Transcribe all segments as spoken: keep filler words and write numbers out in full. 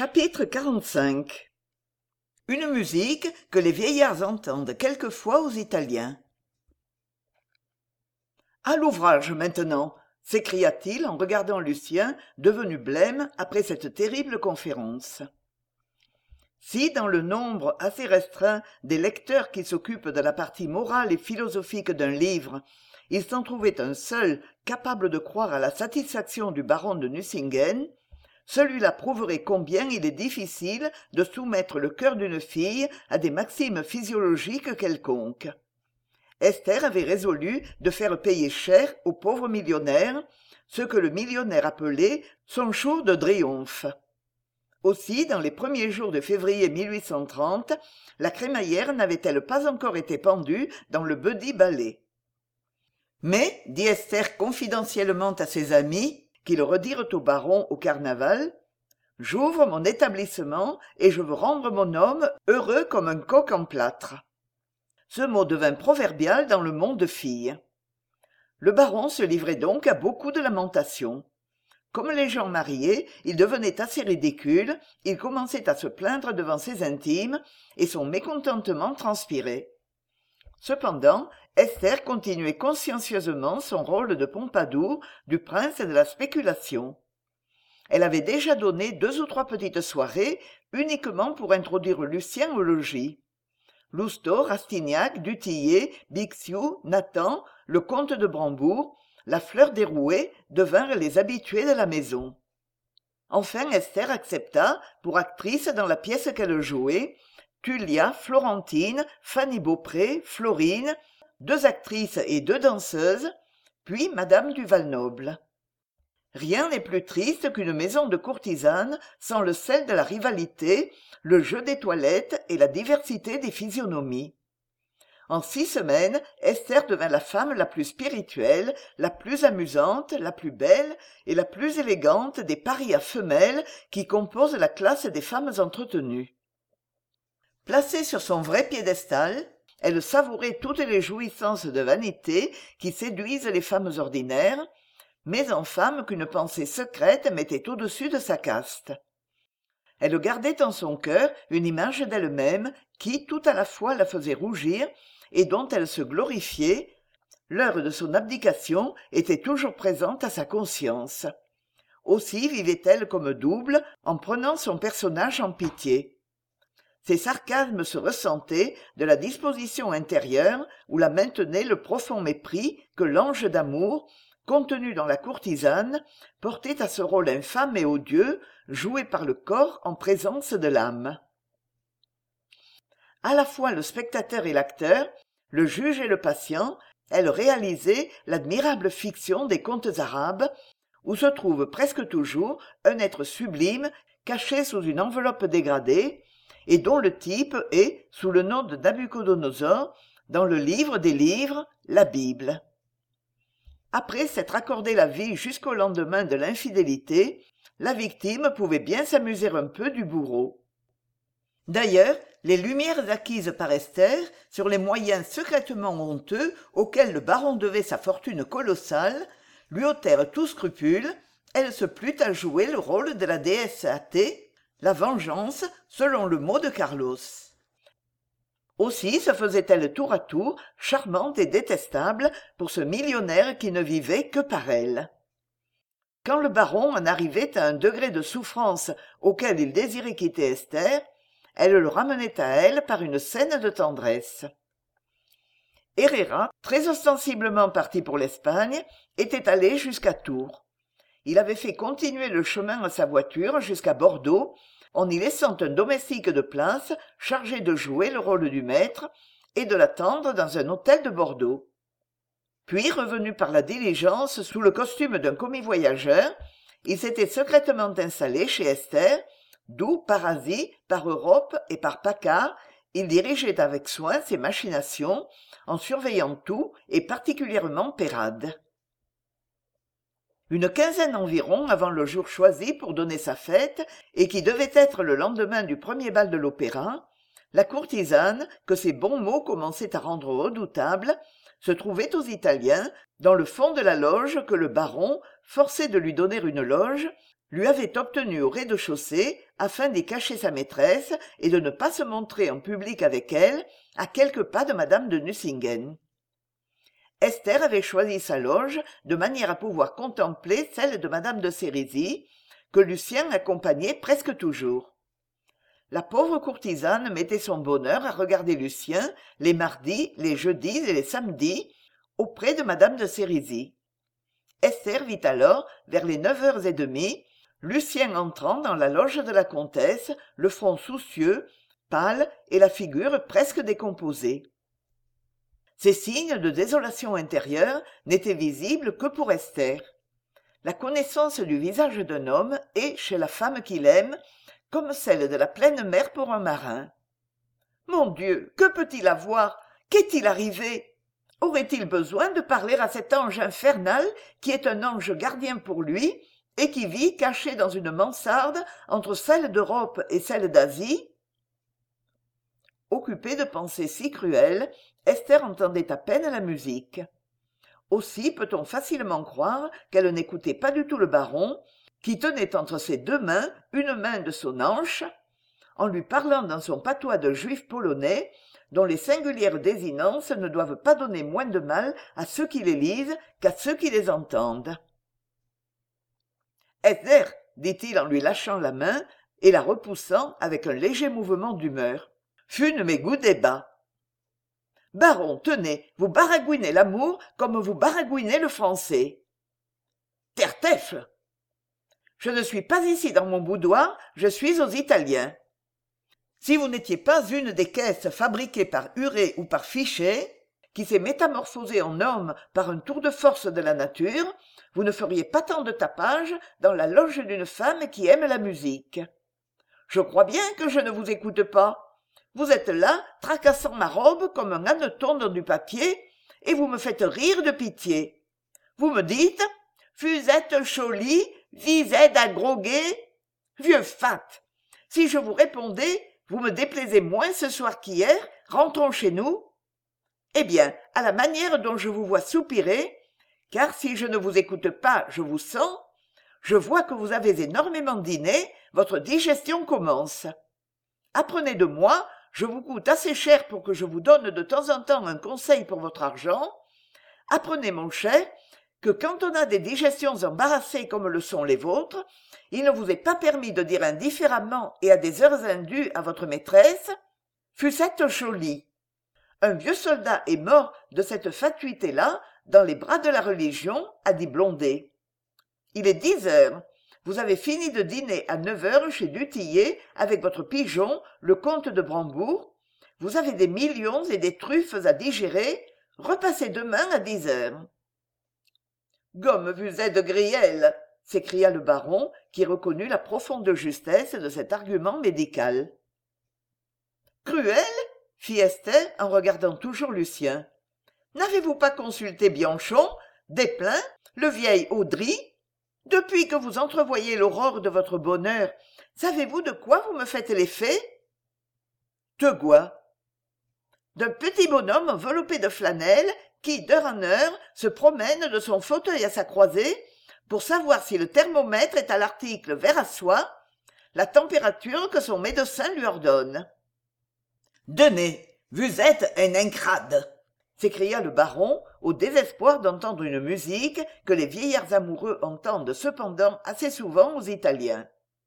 Chapitre quarante-cinq. Une musique que les vieillards entendent quelquefois aux Italiens. À l'ouvrage maintenant, s'écria-t-il en regardant Lucien, devenu blême après cette terrible conférence. Si, dans le nombre assez restreint des lecteurs qui s'occupent de la partie morale et philosophique d'un livre, il s'en trouvait un seul capable de croire à la satisfaction du baron de Nucingen, celui-là prouverait combien il est difficile de soumettre le cœur d'une fille à des maximes physiologiques quelconques. Esther avait résolu de faire payer cher au pauvre millionnaire ce que le millionnaire appelait son jour de triomphe. Aussi, dans les premiers jours de février mille huit cent trente, la crémaillère n'avait-elle pas encore été pendue dans le Buddy Ballet. Mais, dit Esther confidentiellement à ses amis, qui le redirent au baron au carnaval, « J'ouvre mon établissement et je veux rendre mon homme heureux comme un coq en plâtre. » Ce mot devint proverbial dans le monde filles. Le baron se livrait donc à beaucoup de lamentations. Comme les gens mariés, il devenait assez ridicule, il commençait à se plaindre devant ses intimes, et son mécontentement transpirait. Cependant, Esther continuait consciencieusement son rôle de Pompadour du prince de la spéculation. Elle avait déjà donné deux ou trois petites soirées uniquement pour introduire Lucien au logis. Lousteau, Rastignac, Dutillet, Bixiou, Nathan, le comte de Brambourg, la fleur des Rouets devinrent les habitués de la maison. Enfin Esther accepta, pour actrice dans la pièce qu'elle jouait, Tullia, Florentine, Fanny Beaupré, Florine, deux actrices et deux danseuses, puis Madame du Val-Noble. Rien n'est plus triste qu'une maison de courtisanes sans le sel de la rivalité, le jeu des toilettes et la diversité des physionomies. En six semaines, Esther devint la femme la plus spirituelle, la plus amusante, la plus belle et la plus élégante des parias femelles qui composent la classe des femmes entretenues. Placée sur son vrai piédestal, elle savourait toutes les jouissances de vanité qui séduisent les femmes ordinaires, mais en femme qu'une pensée secrète mettait au-dessus de sa caste. Elle gardait en son cœur une image d'elle-même qui tout à la fois la faisait rougir et dont elle se glorifiait. L'heure de son abdication était toujours présente à sa conscience. Aussi vivait-elle comme double en prenant son personnage en pitié. Ses sarcasmes se ressentaient de la disposition intérieure où la maintenait le profond mépris que l'ange d'amour, contenu dans la courtisane, portait à ce rôle infâme et odieux, joué par le corps en présence de l'âme. À la fois le spectateur et l'acteur, le juge et le patient, elle réalisait l'admirable fiction des contes arabes, où se trouve presque toujours un être sublime caché sous une enveloppe dégradée, et dont le type est, sous le nom de Nabuchodonosor, dans le livre des livres, la Bible. Après s'être accordé la vie jusqu'au lendemain de l'infidélité, la victime pouvait bien s'amuser un peu du bourreau. D'ailleurs, les lumières acquises par Esther sur les moyens secrètement honteux auxquels le baron devait sa fortune colossale lui ôtèrent tout scrupule. Elle se plut à jouer le rôle de la déesse athée, la vengeance, selon le mot de Carlos. Aussi se faisait-elle tour à tour charmante et détestable pour ce millionnaire qui ne vivait que par elle. Quand le baron en arrivait à un degré de souffrance auquel il désirait quitter Esther, elle le ramenait à elle par une scène de tendresse. Herrera, très ostensiblement parti pour l'Espagne, était allé jusqu'à Tours. Il avait fait continuer le chemin à sa voiture jusqu'à Bordeaux, en y laissant un domestique de place chargé de jouer le rôle du maître et de l'attendre dans un hôtel de Bordeaux. Puis, revenu par la diligence sous le costume d'un commis-voyageur, il s'était secrètement installé chez Esther, d'où, par Asie, par Europe et par Paccard, il dirigeait avec soin ses machinations, en surveillant tout et particulièrement Peyrade. Une quinzaine environ avant le jour choisi pour donner sa fête, et qui devait être le lendemain du premier bal de l'opéra, la courtisane, que ses bons mots commençaient à rendre redoutable, se trouvait aux Italiens, dans le fond de la loge que le baron, forcé de lui donner une loge, lui avait obtenue au rez-de-chaussée, afin d'y cacher sa maîtresse et de ne pas se montrer en public avec elle, à quelques pas de madame de Nucingen. Esther avait choisi sa loge de manière à pouvoir contempler celle de madame de Sérisy, que Lucien accompagnait presque toujours. La pauvre courtisane mettait son bonheur à regarder Lucien les mardis, les jeudis et les samedis auprès de madame de Sérisy. Esther vit alors, vers les neuf heures et demie, Lucien entrant dans la loge de la comtesse, le front soucieux, pâle et la figure presque décomposée. Ces signes de désolation intérieure n'étaient visibles que pour Esther. La connaissance du visage d'un homme est, chez la femme qu'il aime, comme celle de la pleine mer pour un marin. Mon Dieu, que peut-il avoir? Qu'est-il arrivé? Aurait-il besoin de parler à cet ange infernal qui est un ange gardien pour lui et qui vit caché dans une mansarde entre celle d'Europe et celle d'Asie? Occupée de pensées si cruelles, Esther entendait à peine la musique. Aussi peut-on facilement croire qu'elle n'écoutait pas du tout le baron, qui tenait entre ses deux mains une main de son hanche, en lui parlant dans son patois de juif polonais, dont les singulières désinences ne doivent pas donner moins de mal à ceux qui les lisent qu'à ceux qui les entendent. « Esther, dit-il en lui lâchant la main et la repoussant avec un léger mouvement d'humeur, « fût ne m'égoudez bas. Baron, tenez, vous baragouinez l'amour comme vous baragouinez le français. Tertef! Je ne suis pas ici dans mon boudoir, je suis aux Italiens. Si vous n'étiez pas une des caisses fabriquées par Huré ou par Fichet, qui s'est métamorphosée en homme par un tour de force de la nature, vous ne feriez pas tant de tapage dans la loge d'une femme qui aime la musique. Je crois bien que je ne vous écoute pas. Vous êtes là, tracassant ma robe comme un hanneton dans du papier, et vous me faites rire de pitié. Vous me dites « Fusette cholie, visette à groguer ». Vieux fat! Si je vous répondais « Vous me déplaisez moins ce soir qu'hier, rentrons chez nous ». Eh bien, à la manière dont je vous vois soupirer, car si je ne vous écoute pas, je vous sens, je vois que vous avez énormément dîné, votre digestion commence. Apprenez de moi, je vous coûte assez cher pour que je vous donne de temps en temps un conseil pour votre argent. Apprenez, mon cher, que quand on a des digestions embarrassées comme le sont les vôtres, il ne vous est pas permis de dire indifféremment et à des heures indues à votre maîtresse « Fusette cholie ». Un vieux soldat est mort de cette fatuité-là dans les bras de la religion, a dit Blondet. Il est dix heures. Vous avez fini de dîner à neuf heures chez Dutillet avec votre pigeon, le comte de Brambourg. Vous avez des millions et des truffes à digérer. Repassez demain à dix heures. « Gomme vous êtes grielle !» s'écria le baron, qui reconnut la profonde justesse de cet argument médical. « Cruel ?» fit Esther en regardant toujours Lucien. « N'avez-vous pas consulté Bianchon, Desplein, le vieil Audry? Depuis que vous entrevoyez l'aurore de votre bonheur, savez-vous de quoi vous me faites l'effet? »« De quoi ?»« D'un petit bonhomme enveloppé de flanelle qui, d'heure en heure, se promène de son fauteuil à sa croisée pour savoir si le thermomètre est à l'article vert à soie, la température que son médecin lui ordonne. »« Donnez, vous êtes un incrade !» s'écria le baron, au désespoir d'entendre une musique que les vieillards amoureux entendent cependant assez souvent aux Italiens.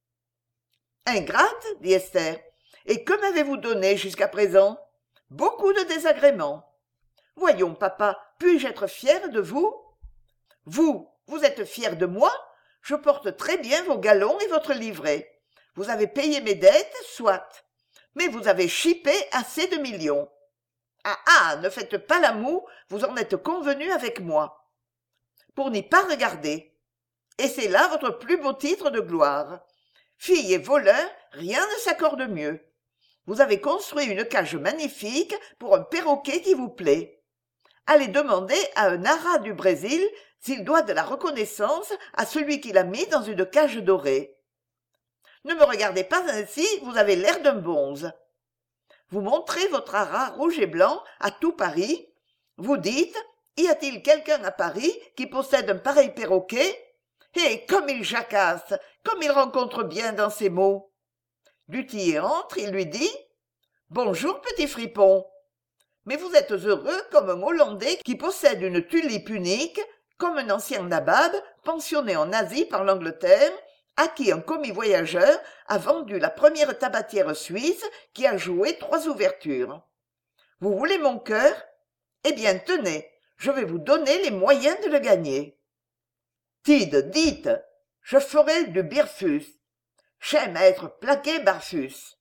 « Ingrate, dit Esther, et que m'avez-vous donné jusqu'à présent? Beaucoup de désagréments. Voyons, papa, puis-je être fière de vous? Vous, vous êtes fier de moi? Je porte très bien vos galons et votre livret. Vous avez payé mes dettes, soit. Mais vous avez chipé assez de millions. Ah ah, ne faites pas la moue, vous en êtes convenu avec moi. Pour n'y pas regarder. Et c'est là votre plus beau titre de gloire. Fille et voleur, rien ne s'accorde mieux. Vous avez construit une cage magnifique pour un perroquet qui vous plaît. Allez demander à un ara du Brésil s'il doit de la reconnaissance à celui qui l'a mis dans une cage dorée. Ne me regardez pas ainsi, vous avez l'air d'un bonze. Vous montrez votre ara rouge et blanc à tout Paris. Vous dites, y a-t-il quelqu'un à Paris qui possède un pareil perroquet? Et comme il jacasse, comme il rencontre bien dans ses mots. Du Tillet entre, il lui dit « Bonjour, petit fripon. Mais vous êtes heureux comme un Hollandais qui possède une tulipe unique, comme un ancien nabab pensionné en Asie par l'Angleterre, à qui un commis voyageur a vendu la première tabatière suisse qui a joué trois ouvertures. Vous voulez mon cœur? Eh bien, tenez, je vais vous donner les moyens de le gagner. Tide, dites, je ferai du Byrfus. J'aime être plaqué Barfus.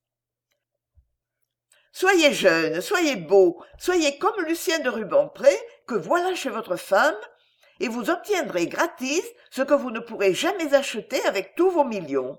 Soyez jeune, soyez beau, soyez comme Lucien de Rubempré, que voilà chez votre femme, et vous obtiendrez gratis ce que vous ne pourrez jamais acheter avec tous vos millions.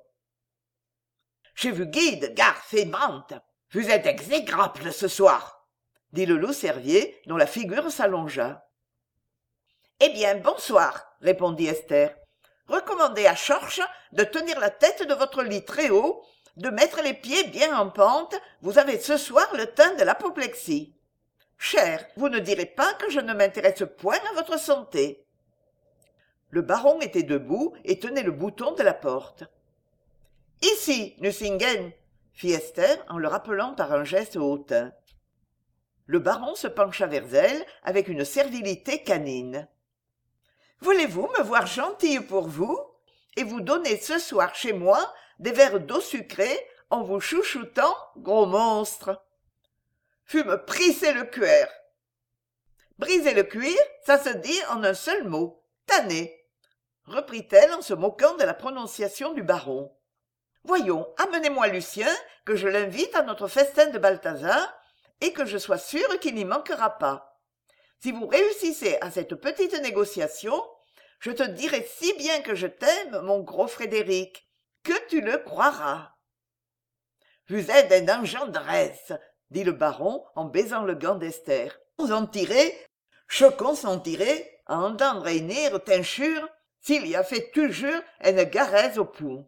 J'ai vu Guide, garce et Mante. Vous êtes exécrable ce soir, dit le loup-cervier, dont la figure s'allongea. Eh bien, bonsoir, répondit Esther. Recommandez à Schorsch de tenir la tête de votre lit très haut, de mettre les pieds bien en pente, vous avez ce soir le teint de l'apoplexie. Cher, vous ne direz pas que je ne m'intéresse point à votre santé. Le baron était debout et tenait le bouton de la porte. « Ici, Nucingen !» fit Esther en le rappelant par un geste hautain. Le baron se pencha vers elle avec une servilité canine. « Voulez-vous me voir gentille pour vous et vous donner ce soir chez moi des verres d'eau sucrée en vous chouchoutant, gros monstre. Fût me prisser le cuir. Briser le cuir, ça se dit en un seul mot, tanner, reprit-elle en se moquant de la prononciation du baron. Voyons, amenez-moi Lucien, que je l'invite à notre festin de Balthazar, et que je sois sûre qu'il n'y manquera pas. Si vous réussissez à cette petite négociation, je te dirai si bien que je t'aime, mon gros Frédéric, que tu le croiras. Vous êtes une engendresse, dit le baron en baisant le gant d'Esther. Vous en tirez, je consentirai à entendre hennir t'inchure s'il y a fait toujours une garesse au pouls.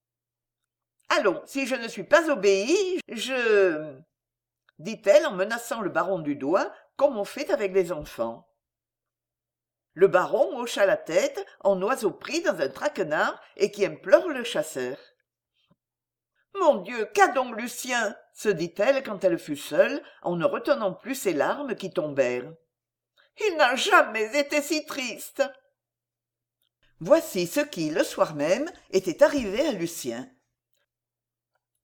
Allons, si je ne suis pas obéie, je... dit-elle en menaçant le baron du doigt, comme on fait avec les enfants. Le baron hocha la tête en oiseau pris dans un traquenard et qui implore le chasseur. « Mon Dieu, qu'a donc Lucien ?» se dit-elle quand elle fut seule, en ne retenant plus ses larmes qui tombèrent. « Il n'a jamais été si triste !» Voici ce qui, le soir même, était arrivé à Lucien.